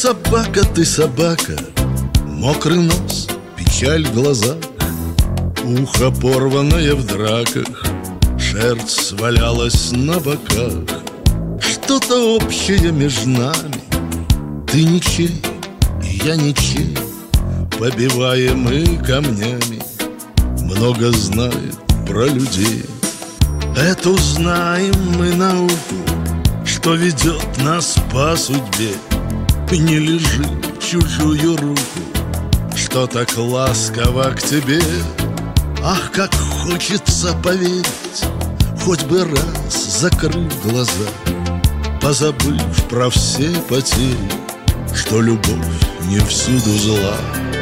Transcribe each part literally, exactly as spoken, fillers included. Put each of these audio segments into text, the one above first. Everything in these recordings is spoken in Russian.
собака, ты собака, мокрый нос, печаль в глазах, ухо порванное в драках, шерсть свалялась на боках. Что-то общее между нами, ты ничей, и я ничей, побиваемы камнями. Много знает про людей. Это знаем мы науку, что ведет нас по судьбе. Не лежи в чужую руку, что так ласково к тебе. Ах, как хочется поверить, хоть бы раз закрыв глаза, позабыв про все потери, что любовь не всюду зла.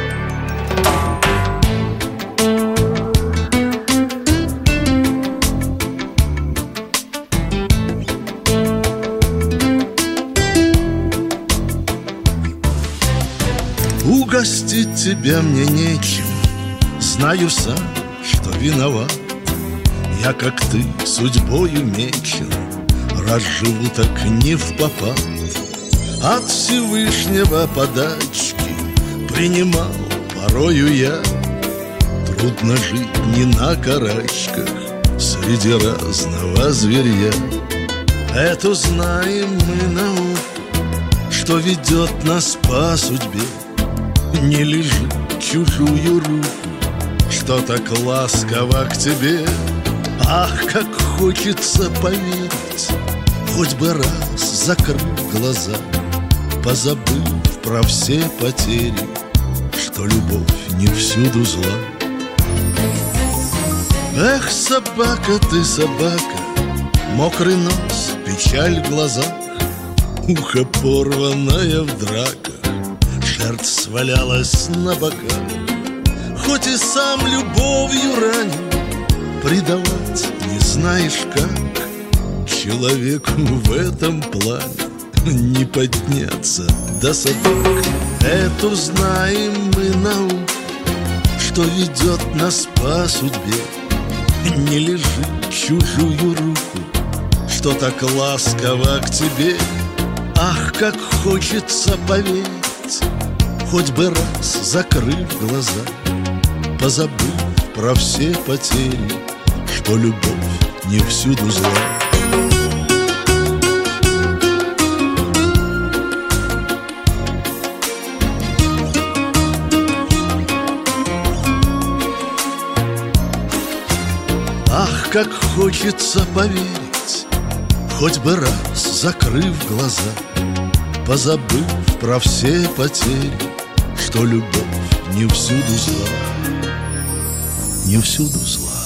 Угостить тебя мне нечем, знаю сам, что виноват. Я, как ты, судьбою мечен, раз живу так не впопад. От Всевышнего подачки принимал порою я. Трудно жить не на карачках среди разного зверья. Эту знаем мы науку, что ведет нас по судьбе. Не лежи в чужую руку, что так ласково к тебе. Ах, как хочется поверить, хоть бы раз закрыв глаза, позабыв про все потери, что любовь не всюду зла. Эх, собака, ты собака, мокрый нос, печаль в глазах, ухо порванное в драках, шерсть свалялась на боках. Хоть и сам любовью ранен, предавать не знаешь как. Человеку в этом плане не подняться до собак. Эту знаем мы науку, что ведет нас по судьбе. Не лежи в чужую руку, что так ласково к тебе. Ах, как хочется поверить, хоть бы раз закрыв глаза, позабыв про все потери, что любовь не всюду зла. Ах, как хочется поверить, хоть бы раз закрыв глаза, позабыв про все потери, что любовь не всюду зла, не всюду зла.